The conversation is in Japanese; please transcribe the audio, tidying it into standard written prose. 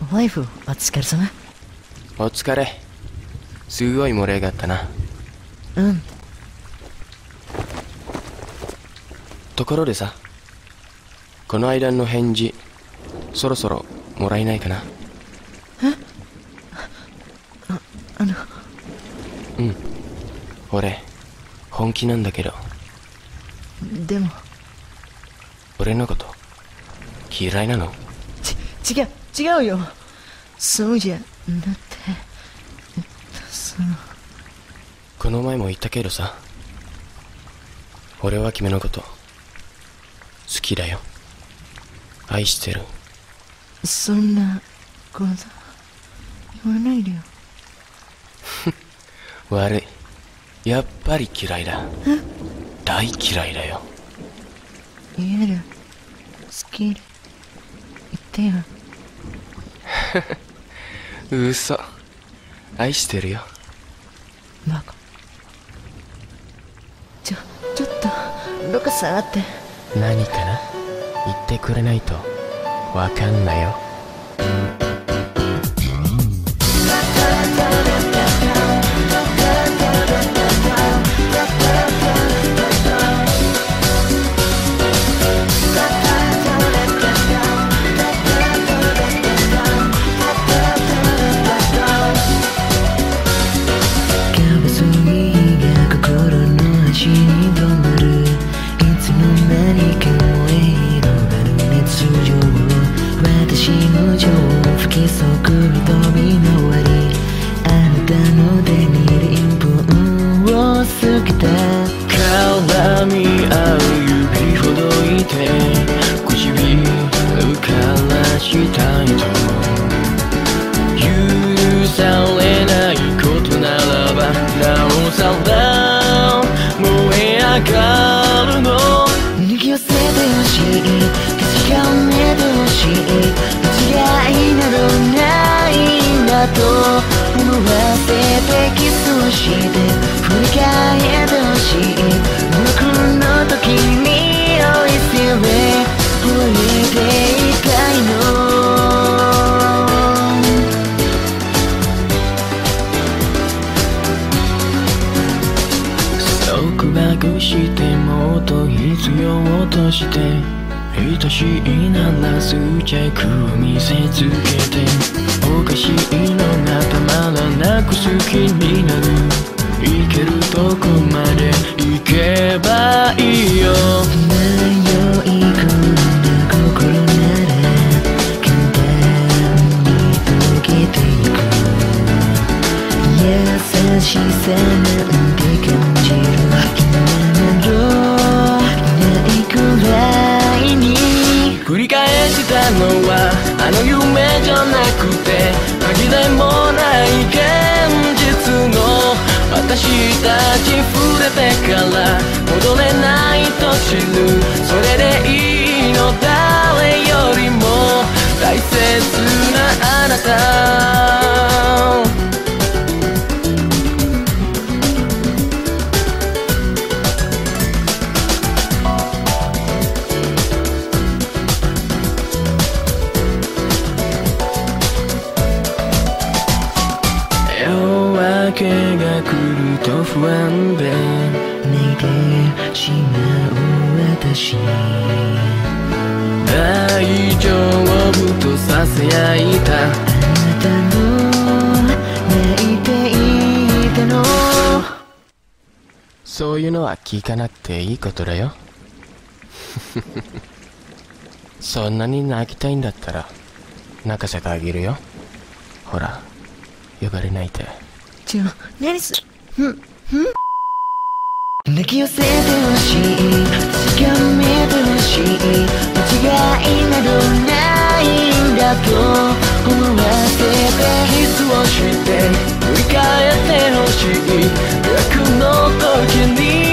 ワイフ、お疲れ様。 お疲れ。すごい盛り上がったな。 うん。 ところでさ、この間の返事そろそろもらえないかな。うん、俺本気なんだけど。 でも俺のこと嫌いなの？ 違うよ。そうじゃ、だってこの前も言ったけどさ、俺は君のこと好きだよ。愛してる。 そんなこと言わないでよ。 悪い。やっぱり嫌いだ。大嫌いだよ。 嫌だ。好きで言ってよ。 嘘。愛してるよ。 バカ。ちょっとどっか下がって。 何かな？言ってくれないとわかんないよ。絡み合う指ほどいて唇からしたいと許されないことならばなおさら燃え上がるの。 握り寄せてほしい、確かめてほしい、間違いなどないんだと思わせてキスをして振り返ってほしい。僕の時に酔いしれ覚えていたいの。 束縛してもっと必要として愛しいなら執着を見せつけておかしいのがたまらなく好きになる。行けるとこまで行けばいいよ。 迷い込んだ心なら簡単に溶けてゆく。優しさなんて感じる今などないくらいに。 繰り返したのはあの夢じゃなくて紛れもない現実の私たち触れてから戻れないと知る。それでいいの。誰よりも大切なあなた。夜明けが来ると不安で泣いてしまう私。 大丈夫とささやいた。 あなたの泣いていたの。 そういうのは聞かなくていいことだよ。そんなに泣きたいんだったら泣かせてあげるよ。ほら呼ばれないで。 何す抱き寄せてほしい、確かめてほしい、間違いなどないんだと思わせてキスをして振り返ってほしい。楽の時に